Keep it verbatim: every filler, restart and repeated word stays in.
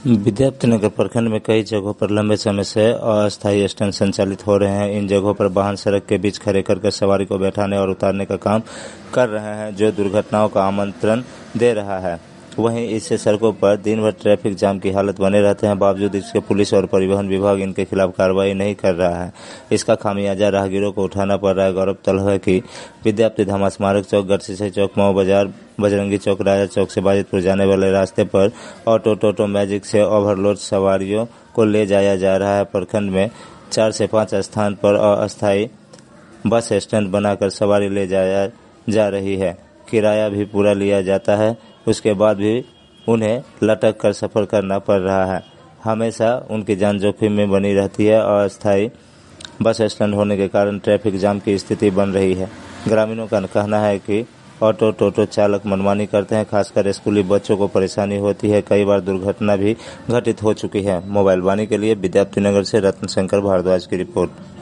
विद्यापतिनगर प्रखंड में कई जगहों पर लंबे समय से अस्थायी स्टैंड संचालित हो रहे हैं। इन जगहों पर वाहन सड़क के बीच खड़े करके सवारी को बैठाने और उतारने का काम कर रहे हैं, जो दुर्घटनाओं का आमंत्रण दे रहा है। वहीं इससे सड़कों पर दिन भर ट्रैफिक जाम की हालत बने रहते हैं। बावजूद इसके पुलिस और परिवहन विभाग इनके खिलाफ कार्रवाई नहीं कर रहा है। इसका खामियाजा राहगीरों को उठाना पड़ रहा है। गौरतलब है कि विद्यापति धाम स्मारक चौक, गढ़सिसई चौक, मऊ बाजार, बजरंगी चौक, राजा चौक से बाजितपुर जाने वाले रास्ते पर ऑटो, टोटो मैजिक से ओवरलोड सवारियों को ले जाया जा रहा है। प्रखंड में चार से पाँच स्थान पर अस्थायी बस स्टैंड बनाकर सवारी ले जाया जा रही है। किराया भी पूरा लिया जाता है, उसके बाद भी उन्हें लटक कर सफर करना पड़ रहा है। हमेशा उनकी जान जोखिम में बनी रहती है। अस्थायी बस स्टैंड होने के कारण ट्रैफिक जाम की स्थिति बन रही है। ग्रामीणों का कहना है कि ऑटो, टोटो चालक मनमानी करते हैं, खासकर स्कूली बच्चों को परेशानी होती है। कई बार दुर्घटना भी घटित हो चुकी है। मोबाइल वाणी के लिए विद्यापतिनगर से रत्न शंकर भारद्वाज की रिपोर्ट।